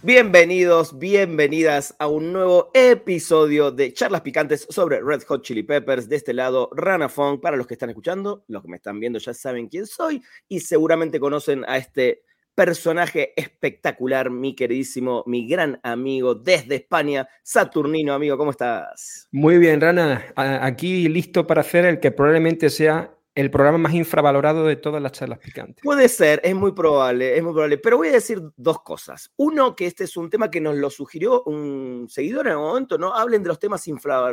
Bienvenidos, bienvenidas a un nuevo episodio de Charlas Picantes sobre Red Hot Chili Peppers. De este lado, Rana Fong. Para los que están escuchando, los que me están viendo ya saben quién soy y seguramente conocen a este personaje espectacular, mi queridísimo, mi gran amigo desde España, Saturnino. Amigo, ¿cómo estás? Muy bien, Rana. Aquí listo para hacer el que probablemente sea el programa más infravalorado de todas las charlas picantes. Puede ser, es muy probable, pero voy a decir dos cosas. Uno, que este es un tema que nos lo sugirió un seguidor en el momento, ¿no? Hablen de los temas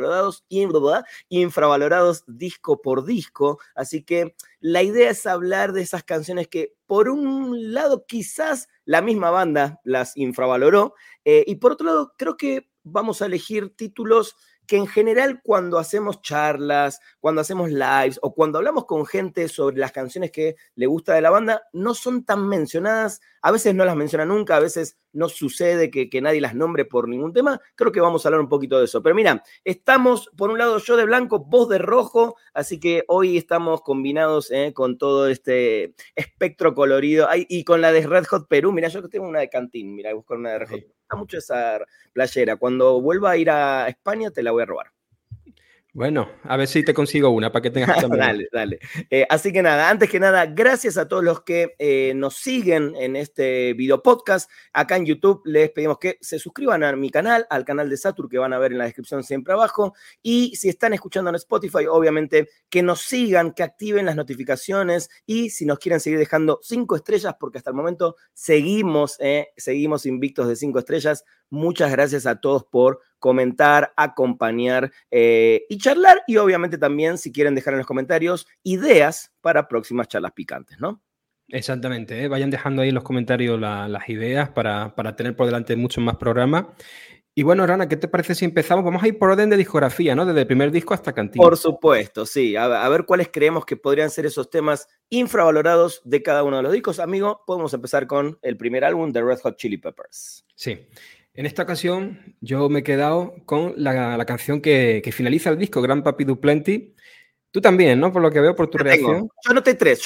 infravalorados disco por disco, así que la idea es hablar de esas canciones que, por un lado, quizás la misma banda las infravaloró, y por otro lado, creo que vamos a elegir títulos que en general cuando hacemos charlas, cuando hacemos lives o cuando hablamos con gente sobre las canciones que le gusta de la banda, no son tan mencionadas, a veces no las menciona nunca, a veces no sucede que nadie las nombre por ningún tema. Creo que vamos a hablar un poquito de eso. Pero mira, estamos, por un lado, yo de blanco, vos de rojo, así que hoy estamos combinados con todo este espectro colorido. Ay, y con la de Red Hot Perú, mira, yo tengo una de Cantín, mira, busco una de Red Hot. Me gusta mucho esa playera. Cuando vuelva a ir a España, te la voy a robar. Bueno, a ver si te consigo una para que tengas también. Dale. Así que nada, antes que nada, gracias a todos los que nos siguen en este video podcast. Acá en YouTube les pedimos que se suscriban a mi canal, al canal de Satur, que van a ver en la descripción siempre abajo. Y si están escuchando en Spotify, obviamente que nos sigan, que activen las notificaciones. Y si nos quieren seguir dejando 5 estrellas, porque hasta el momento seguimos invictos de 5 estrellas. Muchas gracias a todos por comentar, acompañar y charlar. Y obviamente también, si quieren dejar en los comentarios ideas para próximas charlas picantes, ¿no? Exactamente, vayan dejando ahí en los comentarios las ideas para tener por delante muchos más programas. Y bueno, Rana, ¿qué te parece si empezamos? Vamos a ir por orden de discografía, ¿no? Desde el primer disco hasta Cantina. Por supuesto, sí. A ver cuáles creemos que podrían ser esos temas infravalorados de cada uno de los discos. Amigo, podemos empezar con el primer álbum de Red Hot Chili Peppers. Sí. En esta ocasión yo me he quedado con la canción que finaliza el disco, Grandpappy Do Plenty. Tú también, ¿no? Por lo que veo, por tu reacción. Yo anoté tres.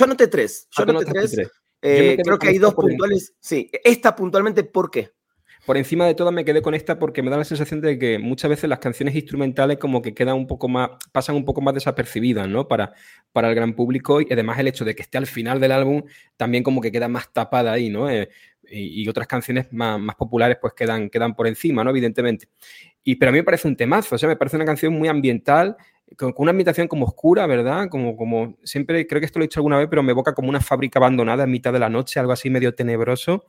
Creo que hay dos puntuales. Sí, esta puntualmente, ¿por qué? Por encima de todas me quedé con esta porque me da la sensación de que muchas veces las canciones instrumentales como que quedan un poco más, pasan un poco más desapercibidas, ¿no? Para el gran público, y además el hecho de que esté al final del álbum también como que queda más tapada ahí, ¿no? Y otras canciones más populares pues quedan por encima, ¿no? Evidentemente. Pero a mí me parece un temazo, o sea, me parece una canción muy ambiental, con una ambientación como oscura, ¿verdad? Como siempre, creo que esto lo he dicho alguna vez, pero me evoca como una fábrica abandonada en mitad de la noche, algo así medio tenebroso.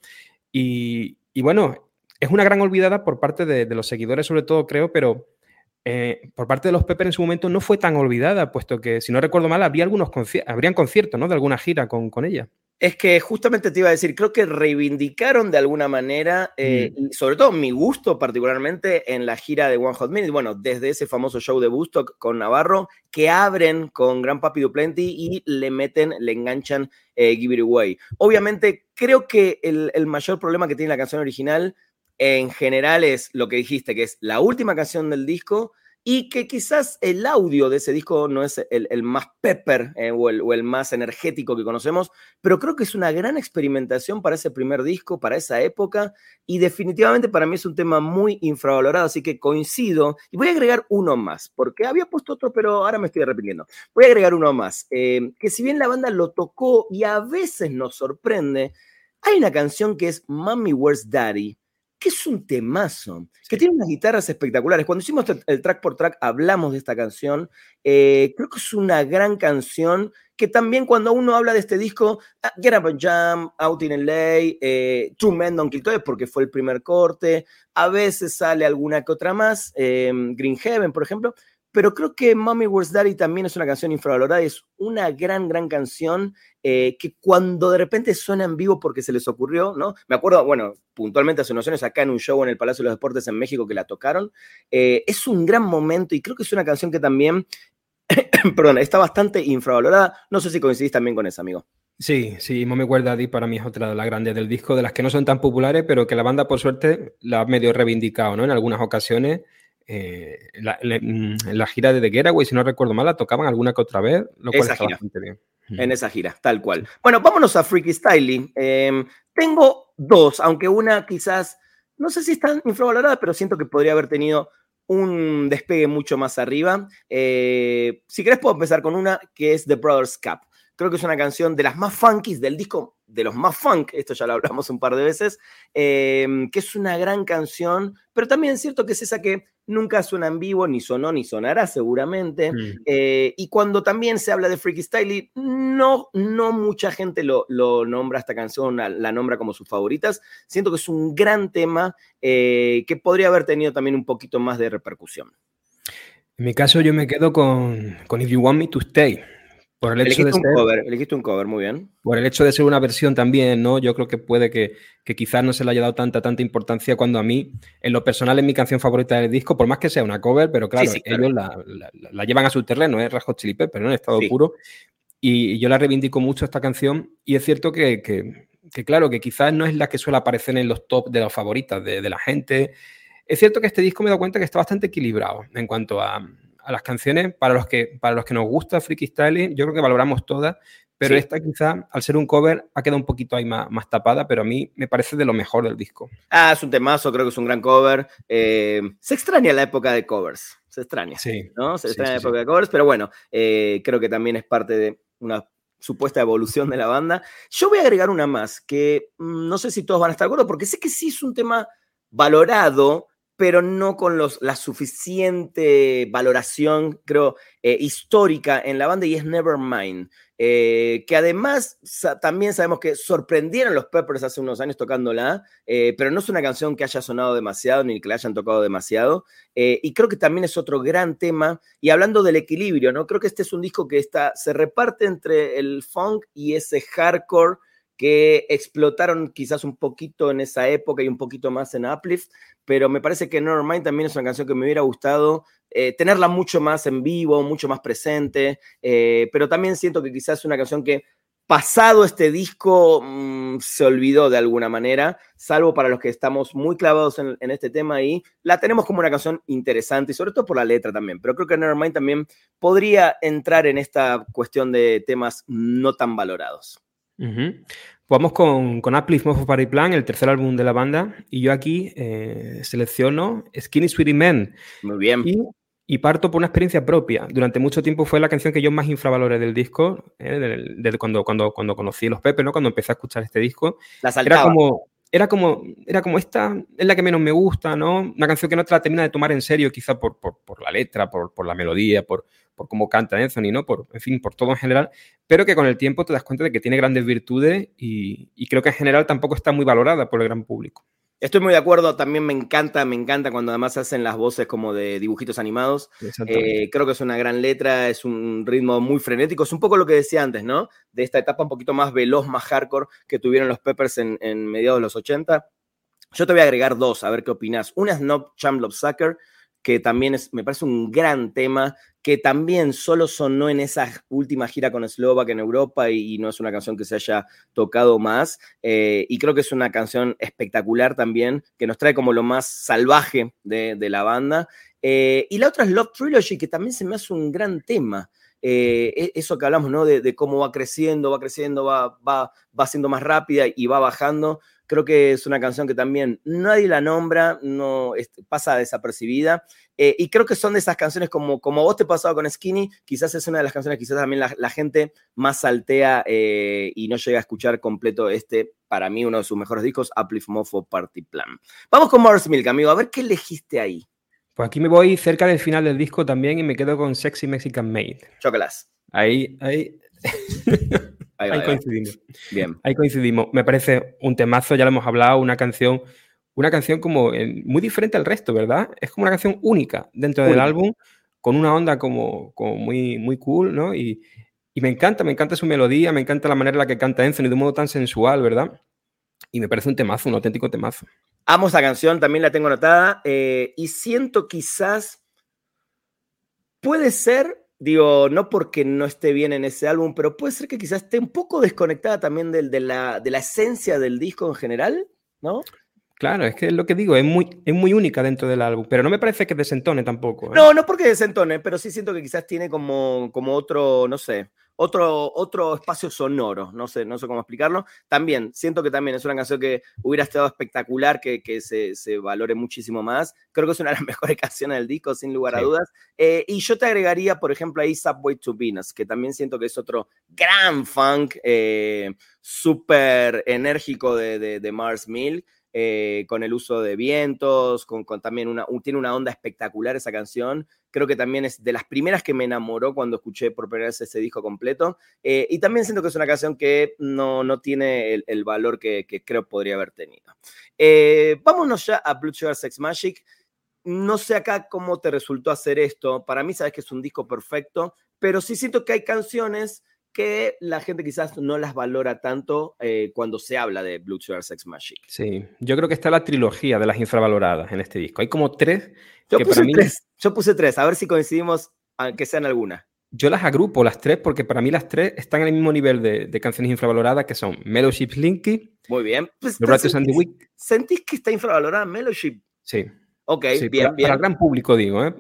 Y bueno, es una gran olvidada por parte de los seguidores, sobre todo, creo, pero por parte de los Peppers en su momento no fue tan olvidada, puesto que, si no recuerdo mal, habrían conciertos, ¿no? De alguna gira con ella. Es que justamente te iba a decir, creo que reivindicaron de alguna manera, y sobre todo mi gusto particularmente en la gira de One Hot Minute, bueno, desde ese famoso show de Woodstock con Navarro, que abren con Grandpappy Do Plenty y le enganchan Give It Away. Obviamente, creo que el mayor problema que tiene la canción original en general es lo que dijiste, que es la última canción del disco, y que quizás el audio de ese disco no es el más pepper o el más energético que conocemos, pero creo que es una gran experimentación para ese primer disco, para esa época, y definitivamente para mí es un tema muy infravalorado, así que coincido, y voy a agregar uno más, porque había puesto otro, pero ahora me estoy arrepintiendo. Voy a agregar uno más, que si bien la banda lo tocó y a veces nos sorprende, hay una canción que es Mommy Where's Daddy, que es un temazo, que tiene unas guitarras espectaculares. Cuando hicimos el track por track hablamos de esta canción. Creo que es una gran canción que también cuando uno habla de este disco, Get Up and Jam, Out in LA, Two Men Don't Kill Toys, porque fue el primer corte, a veces sale alguna que otra más, Green Heaven, por ejemplo, pero creo que Mommy Where's Daddy también es una canción infravalorada y es una gran canción que cuando de repente suena en vivo porque se les ocurrió, ¿no? Me acuerdo, bueno, puntualmente hace unos años acá en un show en el Palacio de los Deportes en México que la tocaron. Es un gran momento y creo que es una canción que también, perdón, está bastante infravalorada. No sé si coincidís también con eso, amigo. Sí, Mommy Where's Daddy para mí es otra de las grandes del disco, de las que no son tan populares, pero que la banda, por suerte, la ha medio reivindicado, ¿no? En algunas ocasiones. La gira de The Getaway, si no recuerdo mal, la tocaban alguna que otra vez, lo cual está bastante bien. En esa gira, tal cual. Bueno, vámonos a Freaky Styley. Tengo dos, aunque una quizás no sé si es tan infravalorada, pero siento que podría haber tenido un despegue mucho más arriba. Si querés puedo empezar con una que es The Brothers Cup. Creo que es una canción de las más funkies del disco, de los más funk, esto ya lo hablamos un par de veces, que es una gran canción, pero también es cierto que es esa que nunca suena en vivo, ni sonó, ni sonará seguramente. Y cuando también se habla de Freaky Styley, no mucha gente lo nombra esta canción, la nombra como sus favoritas. Siento que es un gran tema que podría haber tenido también un poquito más de repercusión. En mi caso yo me quedo con If You Want Me to Stay. Por el hecho elegiste un cover, muy bien. Por el hecho de ser una versión también, ¿no? Yo creo que puede que quizás no se le haya dado tanta importancia cuando a mí, en lo personal, es mi canción favorita del disco, por más que sea una cover, pero claro, sí, claro. Ellos la llevan a su terreno, es Red Hot Chili Peppers, ¿no? En estado puro. Y yo la reivindico mucho esta canción y es cierto que claro, que quizás no es la que suele aparecer en los top de las favoritas de la gente. Es cierto que este disco me he dado cuenta que está bastante equilibrado en cuanto a las canciones. Para los que nos gusta Freaky Styley, yo creo que valoramos todas, pero esta quizá, al ser un cover, ha quedado un poquito ahí más tapada, pero a mí me parece de lo mejor del disco. Es un temazo, creo que es un gran cover. Se extraña la época de covers, se extraña, ¿no? Se extraña la época de covers, pero bueno, creo que también es parte de una supuesta evolución de la banda. Yo voy a agregar una más, que no sé si todos van a estar de acuerdo, porque sé que sí es un tema valorado, pero no con la suficiente valoración, creo, histórica en la banda, y es Nevermind, que además también sabemos que sorprendieron los Peppers hace unos años tocándola, pero no es una canción que haya sonado demasiado, ni que la hayan tocado demasiado, y creo que también es otro gran tema, y hablando del equilibrio, ¿no? Creo que este es un disco que se reparte entre el funk y ese hardcore que explotaron quizás un poquito en esa época y un poquito más en Uplift, pero me parece que Nevermind también es una canción que me hubiera gustado tenerla mucho más en vivo, mucho más presente, pero también siento que quizás es una canción que pasado este disco se olvidó de alguna manera, salvo para los que estamos muy clavados en este tema, y la tenemos como una canción interesante, y sobre todo por la letra también, pero creo que Nevermind también podría entrar en esta cuestión de temas no tan valorados. Vamos con Uplift Mofo Party Plan, el tercer álbum de la banda, y yo aquí selecciono Skinny Sweetie Men. Muy bien. Y parto por una experiencia propia. Durante mucho tiempo fue la canción que yo más infravaloré del disco, desde cuando conocí los Peppers, ¿no? Cuando empecé a escuchar este disco. La saltaba. Era como esta es la que menos me gusta, ¿no? Una canción que no te la termina de tomar en serio, quizá por la letra, por la melodía, por cómo canta Anthony, ¿no? En fin, por todo en general, pero que con el tiempo te das cuenta de que tiene grandes virtudes y creo que en general tampoco está muy valorada por el gran público. Estoy muy de acuerdo, también me encanta cuando además hacen las voces como de dibujitos animados. Creo que es una gran letra, es un ritmo muy frenético, es un poco lo que decía antes, ¿no? De esta etapa un poquito más veloz, más hardcore que tuvieron los Peppers en mediados de los 80. Yo te voy a agregar dos, a ver qué opinás. Una es No Champ Love Sucker, que también me parece un gran tema, que también solo sonó en esa última gira con Slovak en Europa y no es una canción que se haya tocado más. Y creo que es una canción espectacular también, que nos trae como lo más salvaje de la banda. Y la otra es Love Trilogy, que también se me hace un gran tema. Eso que hablamos, ¿no? De cómo va creciendo, va siendo más rápida y va bajando. Creo que es una canción que también nadie la nombra, pasa desapercibida. Y creo que son de esas canciones como vos te pasaba con Skinny, quizás es una de las canciones, quizás también la gente más saltea y no llega a escuchar completo para mí, uno de sus mejores discos, Uplift Mofo Party Plan. Vamos con Mother's Milk, amigo, a ver qué elegiste ahí. Pues aquí me voy cerca del final del disco también y me quedo con Sexy Mexican Maid. Chócalas. Ahí coincidimos. Bien. Ahí coincidimos. Me parece un temazo, ya lo hemos hablado, una canción como muy diferente al resto, ¿verdad? Es como una canción única dentro del álbum, con una onda como muy, muy cool, ¿no? Y me encanta su melodía, me encanta la manera en la que canta Anthony de un modo tan sensual, ¿verdad? Y me parece un temazo, un auténtico temazo. Amo esa canción, también la tengo anotada, y siento quizás, puede ser, digo, no porque no esté bien en ese álbum, pero puede ser que quizás esté un poco desconectada también de la esencia del disco en general, ¿no? Claro, es que es lo que digo, es muy única dentro del álbum, pero no me parece que desentone tampoco. No porque desentone, pero sí siento que quizás tiene como otro, no sé, otro espacio sonoro, no sé cómo explicarlo. También, siento que también es una canción que hubiera estado espectacular, que se valore muchísimo más. Creo que es una de las mejores canciones del disco, sin lugar a dudas. Y yo te agregaría, por ejemplo, ahí Subway to Venus, que también siento que es otro gran funk, súper enérgico de Mars Milk. Con el uso de vientos, con también tiene una onda espectacular esa canción. Creo que también es de las primeras que me enamoró cuando escuché por primera vez ese disco completo. Y también siento que es una canción que no tiene el valor que creo podría haber tenido. Vámonos ya a Blood Sugar Sex Magik. No sé acá cómo te resultó hacer esto. Para mí sabes que es un disco perfecto, pero sí siento que hay canciones que la gente quizás no las valora tanto cuando se habla de Blood Sugar Sex Magik. Sí, yo creo que está la trilogía de las infravaloradas en este disco. Hay como 3 Yo que puse para mí... Yo puse 3, a ver si coincidimos, aunque sean alguna. Yo las agrupo, las 3, porque para mí las 3 están en el mismo nivel de canciones infravaloradas, que son Mellowship Slinky, Muy bien. Pues, The Righteous and the Wicked. ¿Sentís que está infravalorada Mellowship? Sí. Ok, sí, bien. Para el gran público, digo, ¿eh?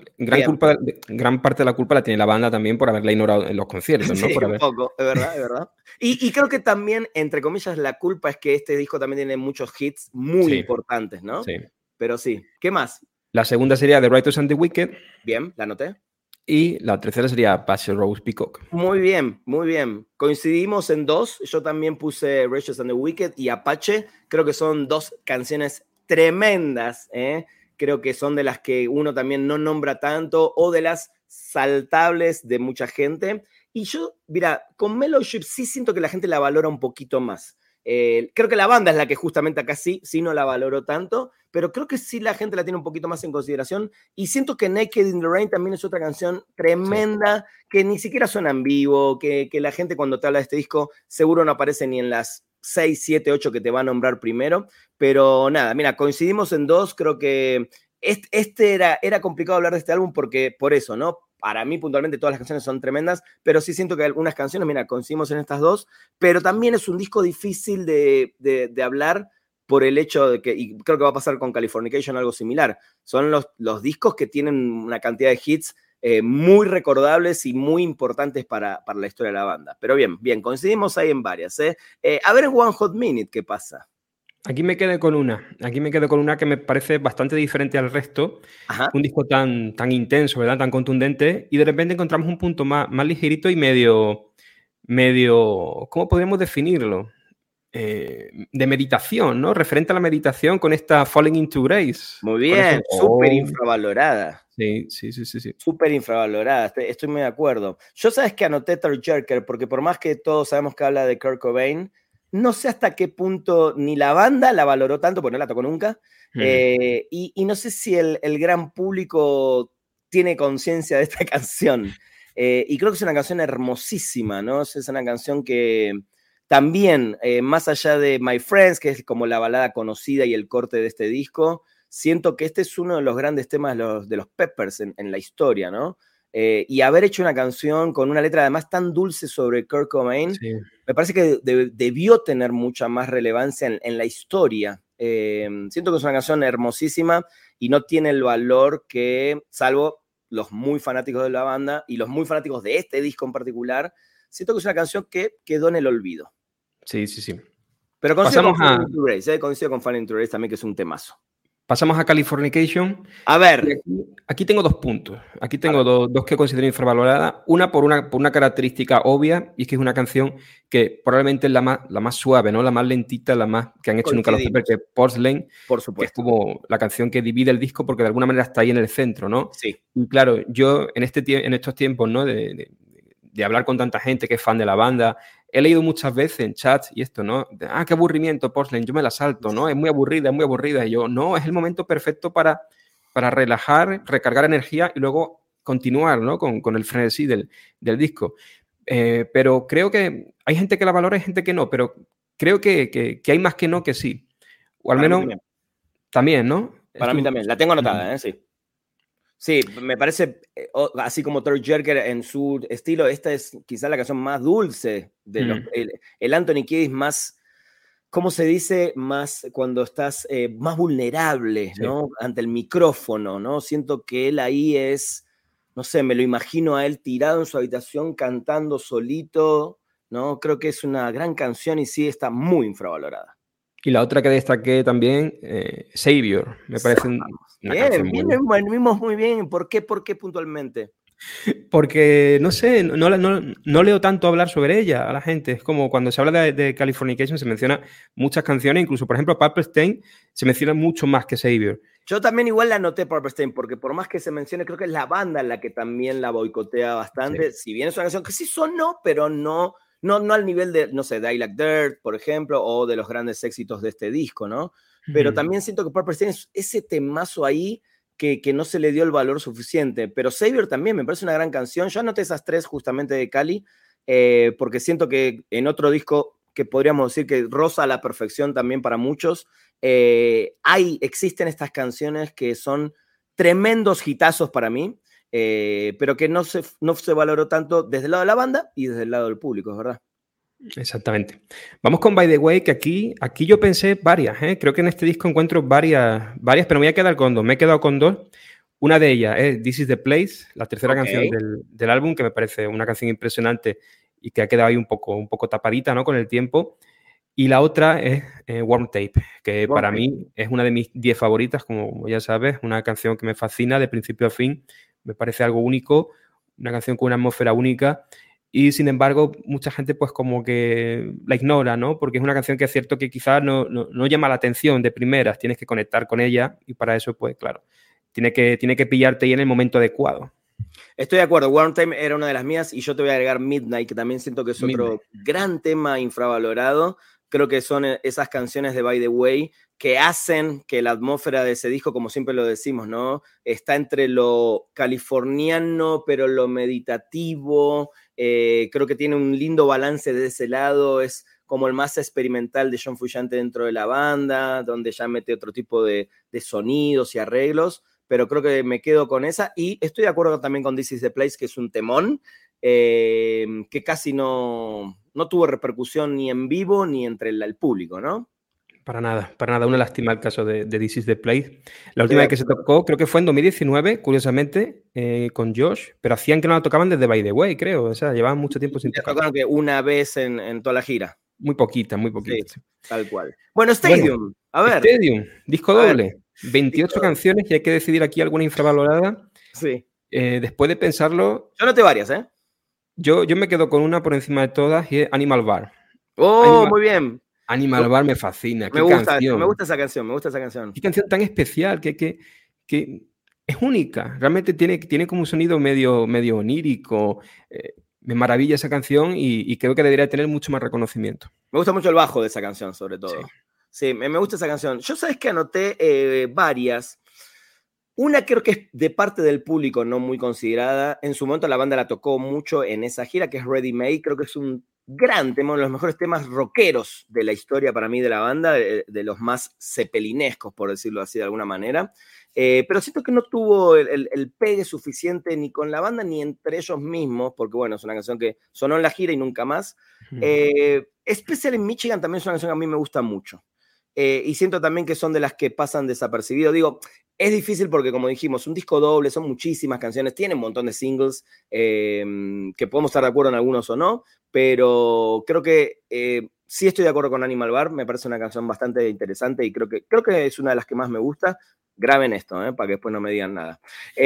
Gran parte de la culpa la tiene la banda también por haberla ignorado en los conciertos, ¿no? Sí, un poco, es verdad, es verdad. Y creo que también, entre comillas, la culpa es que este disco también tiene muchos hits muy importantes, ¿no? Sí. Pero sí. ¿Qué más? La segunda sería The Righteous and the Wicked. Bien, la anoté. Y la tercera sería Passion Rose Peacock. Muy bien, muy bien. Coincidimos en 2. Yo también puse Righteous and the Wicked y Apache. Creo que son 2 canciones tremendas, ¿eh? Creo que son de las que uno también no nombra tanto o de las saltables de mucha gente. Y yo, mira, con Mellowship sí siento que la gente la valora un poquito más. Creo que la banda es la que justamente acá sí no la valoró tanto, pero creo que sí la gente la tiene un poquito más en consideración. Y siento que Naked in the Rain también es otra canción tremenda, que ni siquiera suena en vivo, que la gente cuando te habla de este disco seguro no aparece ni en las 6, 7, 8 que te va a nombrar primero. Pero nada, mira, coincidimos en 2, creo que era complicado hablar de este álbum porque por eso, ¿no? Para mí puntualmente todas las canciones son tremendas, pero sí siento que algunas canciones, mira, coincidimos en estas 2, pero también es un disco difícil de hablar por el hecho de que, y creo que va a pasar con Californication algo similar, son los discos que tienen una cantidad de hits muy recordables y muy importantes para la historia de la banda. Pero bien, coincidimos ahí en varias. A ver en One Hot Minute qué pasa. Aquí me quedé con una que me parece bastante diferente al resto. Ajá. Un disco tan intenso, ¿verdad? Tan contundente. Y de repente encontramos un punto más ligerito y medio, ¿cómo podríamos definirlo? De meditación, ¿no? Referente a la meditación con esta Falling into Grace. Muy bien, súper infravalorada. Sí. Súper infravalorada, estoy muy de acuerdo. Yo sabes que anoté Tearjerker porque por más que todos sabemos que habla de Kurt Cobain, no sé hasta qué punto ni la banda la valoró tanto, porque no la tocó nunca, y no sé si el gran público tiene conciencia de esta canción. Y creo que es una canción hermosísima, ¿no? Es una canción que también, más allá de My Friends, que es como la balada conocida y el corte de este disco, siento que este es uno de los grandes temas de los Peppers en la historia, ¿no? Y haber hecho una canción con una letra además tan dulce sobre Kurt Cobain, me parece que debió tener mucha más relevancia en la historia. Siento que es una canción hermosísima y no tiene el valor que, salvo los muy fanáticos de la banda y los muy fanáticos de este disco en particular, siento que es una canción que quedó en el olvido. Sí. Pero coincido con Falling into Grace, coincido con Falling into Grace también, que es un temazo. Pasamos a Californication. A ver. Aquí tengo 2 puntos. Aquí tengo dos que considero infravaloradas. Una por una característica obvia, y es que es una canción que probablemente es la más suave, ¿no? La más lentita, la más que han hecho nunca los Peppers, que es Porcelain. Por supuesto. Que es como la canción que divide el disco porque de alguna manera está ahí en el centro, ¿no? Sí. Y claro, yo en estos tiempos, ¿no? De hablar con tanta gente que es fan de la banda, he leído muchas veces en chats y esto, ¿no? Qué aburrimiento, Porcelain, yo me la salto, ¿no? Es muy aburrida. Y yo, no, es el momento perfecto para relajar, recargar energía y luego continuar, ¿no? Con el frenesí del disco. Pero creo que hay gente que la valora y gente que no, pero creo que hay más que no que sí. O al menos también, ¿no? Para mí también. La tengo anotada, sí. Sí, me parece, así como Tearjerker en su estilo, esta es quizás la canción más dulce de el Anthony Kiedis más, ¿cómo se dice? Más cuando estás más vulnerable, ¿no? Ante el micrófono, ¿no? Siento que él ahí es no sé, me lo imagino a él tirado en su habitación cantando solito, ¿no? Creo que es una gran canción y sí está muy infravalorada. Y la otra que destaqué también, Savior, me parece una canción Bien, muy bien, buena. venimos muy bien. ¿Por qué? ¿Por qué puntualmente? Porque, no sé, no leo tanto hablar sobre ella a la gente. Es como cuando se habla de Californication se menciona muchas canciones, incluso, por ejemplo, Purple Stain se menciona mucho más que Savior. Yo también igual la anoté Purple Stain, porque por más que se mencione, creo que es la banda la que también la boicotea bastante. Sí. Si bien es una canción que sí sonó, pero no al nivel de, no sé, de I Like Dirt, por ejemplo, o de los grandes éxitos de este disco, ¿no? Pero también siento que Purple Stain es ese temazo ahí que no se le dio el valor suficiente. Pero Savior también me parece una gran canción. Yo anoté esas tres justamente de Cali, porque siento que en otro disco que podríamos decir que roza a la perfección también para muchos, existen estas canciones que son tremendos hitazos para mí, pero que no se valoró tanto desde el lado de la banda y desde el lado del público, es verdad. Exactamente. Vamos con By the Way, que aquí yo pensé varias, ¿eh? Creo que en este disco encuentro varias, pero me voy a quedar con dos. Me he quedado con dos. Una de ellas es This is the Place, la tercera canción del álbum, que me parece una canción impresionante y que ha quedado ahí un poco tapadita, ¿no? Con el tiempo. Y la otra es Warm Tape, que para mí es una de mis 10 favoritas, como ya sabes, una canción que me fascina de principio a fin, me parece algo único, una canción con una atmósfera única y sin embargo mucha gente pues como que la ignora, ¿no? Porque es una canción que es cierto que quizás no llama la atención de primeras, tienes que conectar con ella y para eso pues claro, tiene que pillarte ahí en el momento adecuado. Estoy de acuerdo, Warm Time era una de las mías y yo te voy a agregar Midnight, que también siento que es otro gran tema infravalorado. Creo que son esas canciones de By the Way que hacen que la atmósfera de ese disco, como siempre lo decimos, ¿no? Está entre lo californiano, pero lo meditativo. Creo que tiene un lindo balance de ese lado. Es como el más experimental de John Frusciante dentro de la banda, donde ya mete otro tipo de sonidos y arreglos. Pero creo que me quedo con esa. Y estoy de acuerdo también con This is the Place, que es un temón, que casi no tuvo repercusión ni en vivo ni entre el público, ¿no? Para nada. Una lástima el caso de This is the Place. La última vez que se tocó, creo que fue en 2019, curiosamente, con Josh, pero hacían que no la tocaban desde By the Way, creo. O sea, llevaban mucho tiempo sin tocar. Tocaron que una vez en toda la gira. Muy poquita. Sí, tal cual. Bueno, Stadium, a ver. Stadium, disco doble. 28 canciones y hay que decidir aquí alguna infravalorada. Sí. Después de pensarlo... Yo noté varias, ¿eh? Yo me quedo con una por encima de todas y es Animal Bar. Muy bien. Animal Bar me fascina. Me gusta esa canción. Qué canción tan especial, que es única. Realmente tiene como un sonido medio onírico. Me maravilla esa canción y creo que debería tener mucho más reconocimiento. Me gusta mucho el bajo de esa canción, sobre todo. Sí, me gusta esa canción. Yo sabes que anoté varias. Una creo que es de parte del público no muy considerada. En su momento la banda la tocó mucho en esa gira, que es Ready Made. Creo que es un gran tema, uno de los mejores temas rockeros de la historia para mí de la banda, de los más cepelinescos, por decirlo así de alguna manera. Pero siento que no tuvo el pegue suficiente ni con la banda ni entre ellos mismos, porque bueno, es una canción que sonó en la gira y nunca más. Special in Michigan también es una canción que a mí me gusta mucho. Y siento también que son de las que pasan desapercibido. Digo, es difícil porque, como dijimos, un disco doble, son muchísimas canciones, tiene un montón de singles, que podemos estar de acuerdo en algunos o no, pero creo que sí estoy de acuerdo con Animal Bar, me parece una canción bastante interesante y creo que es una de las que más me gusta. Graben esto, para que después no me digan nada.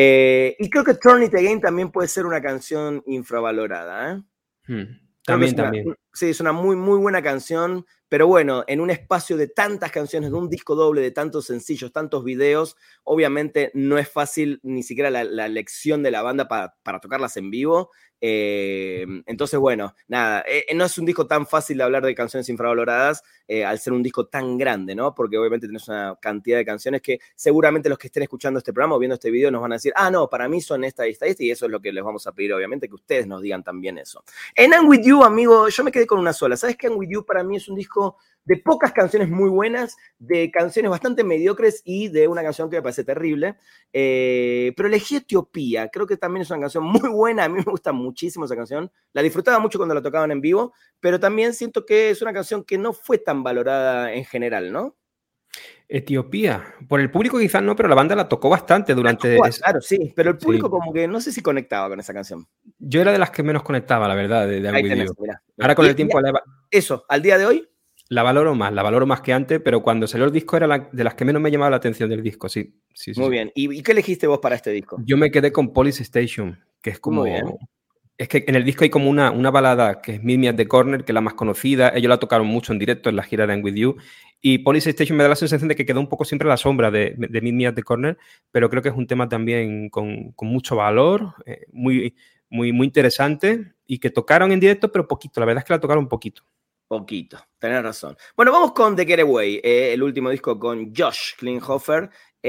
Y creo que Turn It Again también puede ser una canción infravalorada. También. Sí, es una muy, muy buena canción, pero bueno, en un espacio de tantas canciones, de un disco doble, de tantos sencillos, tantos videos, obviamente no es fácil ni siquiera la elección de la banda para tocarlas en vivo. Entonces, bueno, nada, no es un disco tan fácil de hablar de canciones infravaloradas al ser un disco tan grande, ¿no? Porque obviamente tenés una cantidad de canciones que seguramente los que estén escuchando este programa o viendo este video nos van a decir, no, para mí son esta, y eso es lo que les vamos a pedir, obviamente, que ustedes nos digan también eso. En I'm With You, amigo, yo me quedé con una sola. ¿Sabes qué? I'm With You para mí es un disco de pocas canciones muy buenas, de canciones bastante mediocres y de una canción que me parece terrible. Pero elegí Etiopía. Creo que también es una canción muy buena. A mí me gusta muchísimo esa canción. La disfrutaba mucho cuando la tocaban en vivo, pero también siento que es una canción que no fue tan valorada en general, ¿no? Etiopía. Por el público quizás no, pero la banda la tocó bastante durante... Claro, sí, pero el público Sí. como que no sé si conectaba con esa canción. Yo era de las que menos conectaba, la verdad, de I'm Ahí With tenés, You. mirá. Ahora con Y el tiempo eso, al día de hoy, la valoro más que antes, pero cuando salió el disco era de las que menos me llamaba la atención del disco, sí. Sí, sí, muy sí. bien. ¿Y qué elegiste vos para este disco? Yo me quedé con Police Station, que es Muy bien. como... Es que en el disco hay como una balada que es Meet Me at the Corner, que es la más conocida. Ellos la tocaron mucho en directo en la gira de I'm With You. Y Police Station me da la sensación de que quedó un poco siempre a la sombra de Meet Me at the Corner, pero creo que es un tema también con mucho valor, muy, muy, muy interesante y que tocaron en directo, pero poquito. La verdad es que la tocaron poquito. Poquito, tenés razón. Bueno, vamos con The Getaway, el último disco con Josh Klinghoffer.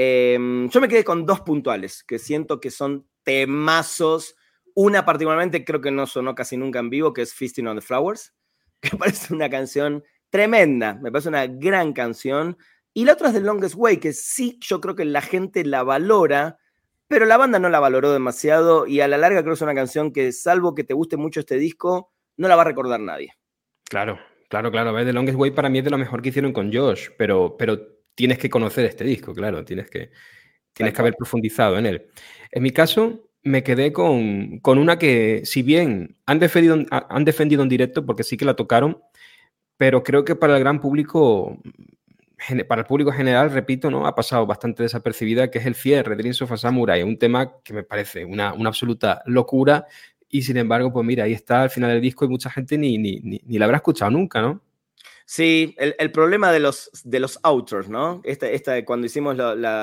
Yo me quedé con dos puntuales, que siento que son temazos. Una particularmente creo que no sonó casi nunca en vivo, que es Feasting on the Flowers, que me parece una canción tremenda, me parece una gran canción. Y la otra es The Longest Way, que sí, yo creo que la gente la valora, pero la banda no la valoró demasiado y a la larga creo que es una canción que, salvo que te guste mucho este disco, no la va a recordar nadie. Claro. A ver, The Longest Way para mí es de lo mejor que hicieron con Josh, pero tienes que conocer este disco, claro, tienes que haber profundizado en él. En mi caso, me quedé con una que, si bien han defendido en directo, porque sí que la tocaron, pero creo que para el gran público, para el público general, repito, ¿no? Ha pasado bastante desapercibida, que es el cierre, Dreams of a Samurai, un tema que me parece una absoluta locura. Y sin embargo, pues mira, ahí está al final del disco y mucha gente ni la habrá escuchado nunca, ¿no? Sí, el problema de los outros, ¿no? Cuando hicimos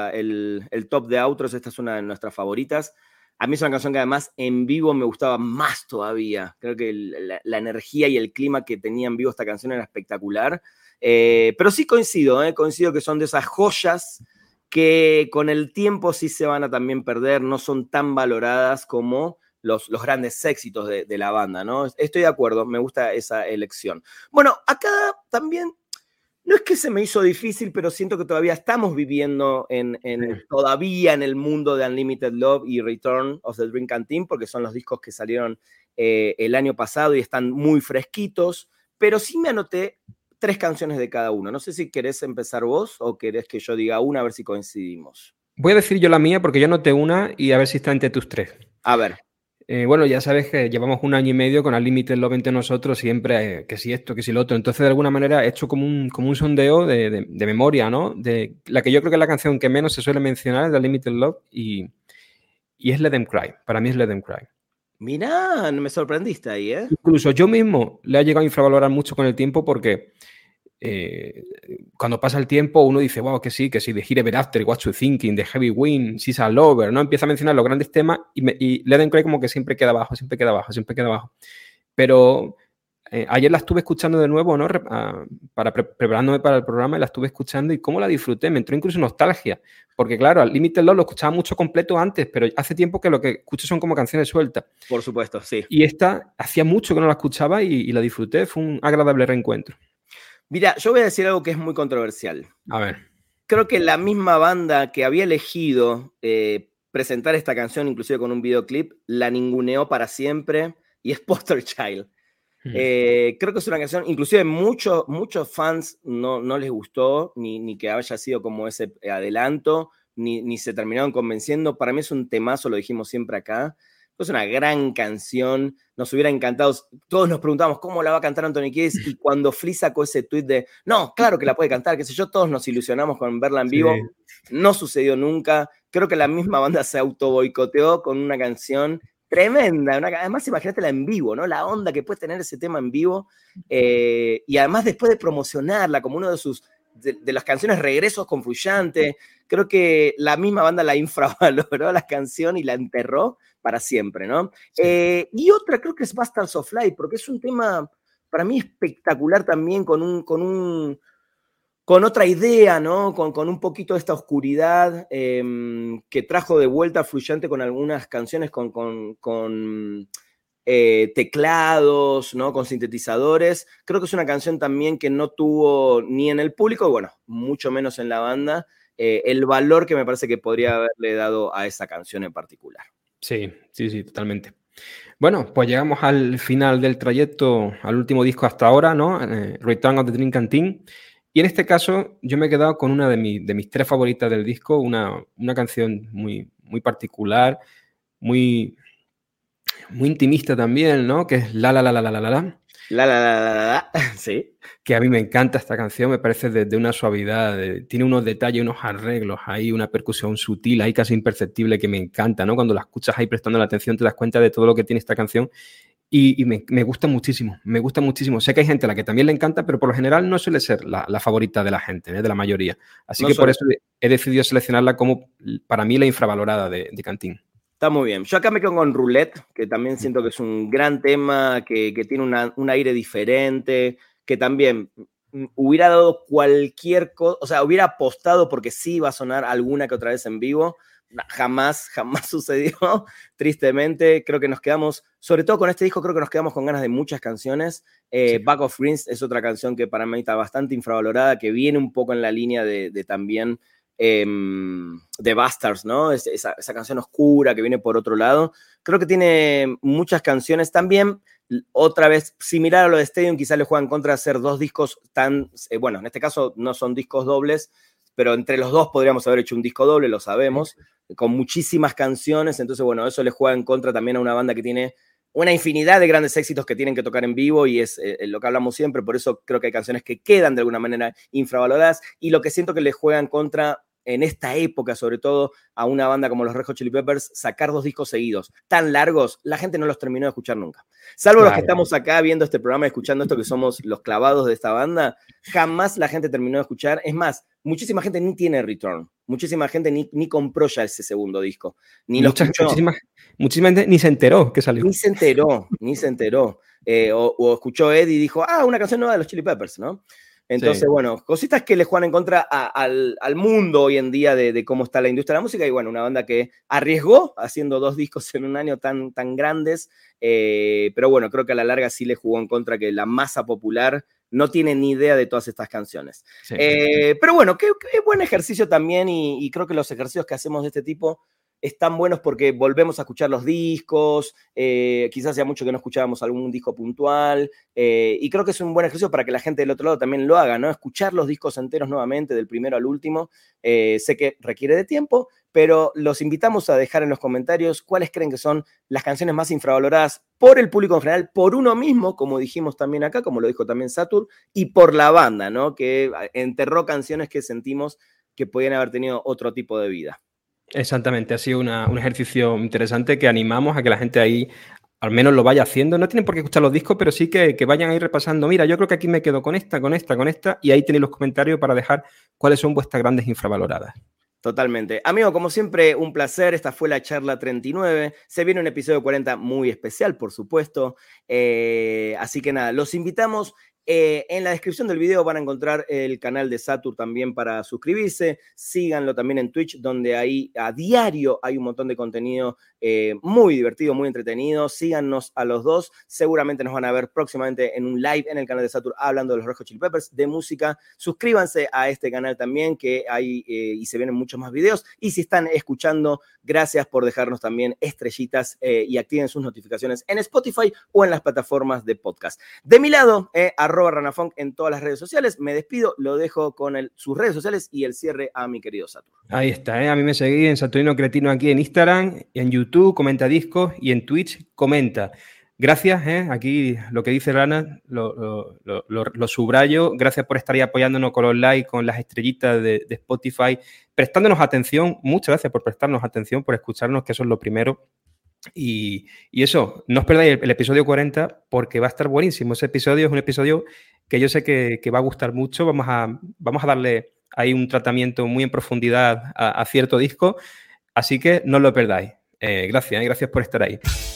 el top de outros, esta es una de nuestras favoritas. A mí es una canción que además en vivo me gustaba más todavía. Creo que la energía y el clima que tenía en vivo esta canción era espectacular. Pero sí coincido que son de esas joyas que con el tiempo sí se van a también perder, no son tan valoradas como los grandes éxitos de la banda, ¿no? Estoy de acuerdo, me gusta esa elección. Bueno, acá también, no es que se me hizo difícil, pero siento que todavía estamos viviendo todavía en el mundo de Unlimited Love y Return of the Dream Canteen, porque son los discos que salieron el año pasado y están muy fresquitos, pero sí me anoté 3 canciones de cada uno. No sé si querés empezar vos o querés que yo diga una, a ver si coincidimos. Voy a decir yo la mía porque yo anoté una y a ver si está entre tus 3. A ver. Bueno, ya sabes que llevamos 1 año y medio con Unlimited Love entre nosotros, siempre que si esto, que si lo otro. Entonces, de alguna manera, he hecho como un sondeo de memoria, ¿no? De la que yo creo que es la canción que menos se suele mencionar de Unlimited Love y es Let Them Cry. Para mí es Let Them Cry. Mirá, me sorprendiste ahí, ¿eh? Incluso yo mismo le he llegado a infravalorar mucho con el tiempo porque cuando pasa el tiempo uno dice, wow, que sí, The Here Ever After, What You Thinking, The Heavy Wind, She's a Lover, ¿no? Empieza a mencionar los grandes temas y Let Them Cry como que siempre queda abajo. Pero ayer la estuve escuchando de nuevo, ¿no? Preparándome para el programa y la estuve escuchando y cómo la disfruté, me entró incluso nostalgia, porque claro, al Limited Love lo escuchaba mucho completo antes, pero hace tiempo que lo que escucho son como canciones sueltas. Por supuesto, sí. Y esta hacía mucho que no la escuchaba y la disfruté, fue un agradable reencuentro. Mira, yo voy a decir algo que es muy controversial. A ver. Creo que la misma banda que había elegido presentar esta canción, inclusive con un videoclip, la ninguneó para siempre, y es Poster Child. Creo que es una canción, inclusive muchos fans no les gustó, ni que haya sido como ese adelanto, ni se terminaron convenciendo. Para mí es un temazo, lo dijimos siempre acá. Es una gran canción, nos hubiera encantado. Todos nos preguntamos cómo la va a cantar Anthony Kiedis, y cuando Flea sacó ese tweet de no, claro que la puede cantar, qué sé yo, todos nos ilusionamos con verla en vivo. Sí. No sucedió nunca. Creo que la misma banda se auto boicoteó con una canción tremenda. Además, imagínatela en vivo, ¿no? La onda que puede tener ese tema en vivo. Y además, después de promocionarla como uno de las canciones regresos con Frusciante, creo que la misma banda la infravaloró la canción y la enterró para siempre, ¿no? Sí. Y otra creo que es Bastards of Life, porque es un tema para mí espectacular también, con otra idea, ¿no? Con un poquito de esta oscuridad que trajo de vuelta Frusciante con algunas canciones con teclados, ¿no? Con sintetizadores. Creo que es una canción también que no tuvo ni en el público, bueno, mucho menos en la banda, el valor que me parece que podría haberle dado a esa canción en particular. Sí, totalmente. Bueno, pues llegamos al final del trayecto, al último disco hasta ahora, ¿no? Return of the Dream Canteen, Y en este caso yo me he quedado con una de mis 3 favoritas del disco, una canción muy, muy particular, muy, muy intimista también, ¿no? Que es La La La La La La La La. Sí. Que a mí me encanta esta canción, me parece de una suavidad, tiene unos detalles, unos arreglos, hay una percusión sutil, ahí casi imperceptible que me encanta, ¿no? Cuando la escuchas ahí prestando la atención te das cuenta de todo lo que tiene esta canción y me gusta muchísimo, me gusta muchísimo. Sé que hay gente a la que también le encanta, pero por lo general no suele ser la favorita de la gente, ¿eh? De la mayoría. Así que por eso he decidido seleccionarla como, para mí, la infravalorada de Cantín. Está muy bien. Yo acá me quedo con Roulette, que también siento que es un gran tema, que tiene un aire diferente, que también hubiera dado cualquier cosa, o sea, hubiera apostado porque sí iba a sonar alguna que otra vez en vivo. Jamás sucedió, tristemente. Creo que nos quedamos, sobre todo con este disco, creo que nos quedamos con ganas de muchas canciones. Sí. Back of Greens es otra canción que para mí está bastante infravalorada, que viene un poco en la línea de también de Bastards, ¿no? Esa canción oscura que viene por otro lado. Creo que tiene muchas canciones también. Otra vez, similar a lo de Stadium, quizás le juegan contra hacer 2 discos tan... bueno, en este caso no son discos dobles, pero entre los 2 podríamos haber hecho un disco doble, lo sabemos, con muchísimas canciones. Entonces, bueno, eso le juega en contra también a una banda que tiene una infinidad de grandes éxitos que tienen que tocar en vivo y es lo que hablamos siempre. Por eso creo que hay canciones que quedan de alguna manera infravaloradas y lo que siento que le juegan contra en esta época, sobre todo a una banda como los Red Hot Chili Peppers, sacar 2 discos seguidos tan largos, la gente no los terminó de escuchar nunca. Salvo los que estamos acá viendo este programa, escuchando esto, que somos los clavados de esta banda, jamás la gente terminó de escuchar. Es más, muchísima gente ni tiene Return. Muchísima gente ni compró ya ese segundo disco. Ni lo escuchó. Muchísima gente ni se enteró que salió. Ni se enteró. O escuchó Ed y dijo, una canción nueva de los Chili Peppers, ¿no? Entonces, sí. Bueno, cositas que le juegan en contra al mundo hoy en día de cómo está la industria de la música. Y bueno, una banda que arriesgó haciendo 2 discos en un año tan grandes. Pero bueno, creo que a la larga sí le jugó en contra que la masa popular no tiene ni idea de todas estas canciones. Sí. Pero bueno, qué buen ejercicio también. Y creo que los ejercicios que hacemos de este tipo están buenos porque volvemos a escuchar los discos, quizás hacía mucho que no escuchábamos algún disco puntual, y creo que es un buen ejercicio para que la gente del otro lado también lo haga, ¿no? Escuchar los discos enteros nuevamente, del primero al último. Sé que requiere de tiempo, pero los invitamos a dejar en los comentarios cuáles creen que son las canciones más infravaloradas por el público en general, por uno mismo, como dijimos también acá, como lo dijo también Satur, y por la banda, ¿no? Que enterró canciones que sentimos que podían haber tenido otro tipo de vida. Exactamente, ha sido un ejercicio interesante que animamos a que la gente ahí al menos lo vaya haciendo. No tienen por qué escuchar los discos, pero sí que vayan ahí repasando. Mira, yo creo que aquí me quedo con esta, y ahí tenéis los comentarios para dejar cuáles son vuestras grandes infravaloradas. Totalmente. Amigo, como siempre, un placer. Esta fue la charla 39. Se viene un episodio 40 muy especial, por supuesto. Así que nada, los invitamos. En la descripción del video van a encontrar el canal de Satur también para suscribirse. Síganlo también en Twitch, donde ahí a diario hay un montón de contenido muy divertido, muy entretenido. Síganos a los dos. Seguramente nos van a ver próximamente en un live en el canal de Satur hablando de los Red Hot Chili Peppers, de música. Suscríbanse a este canal también, que hay y se vienen muchos más videos. Y si están escuchando, gracias por dejarnos también estrellitas y activen sus notificaciones en Spotify o en las plataformas de podcast. De mi lado, @ranafunk en todas las redes sociales. Me despido, lo dejo con sus redes sociales y el cierre a mi querido Satur. Ahí está, a mí me seguís en Saturnino Cretino aquí en Instagram, en YouTube, comenta discos, y en Twitch, comenta. Gracias, aquí lo que dice Rana, lo subrayo. Gracias por estar ahí apoyándonos con los likes, con las estrellitas de Spotify, prestándonos atención. Muchas gracias por prestarnos atención, por escucharnos, que eso es lo primero. Y eso, no os perdáis el episodio 40 porque va a estar buenísimo. Ese episodio es un episodio que yo sé que va a gustar mucho. Vamos a darle ahí un tratamiento muy en profundidad a cierto disco. Así que no os lo perdáis. Gracias por estar ahí.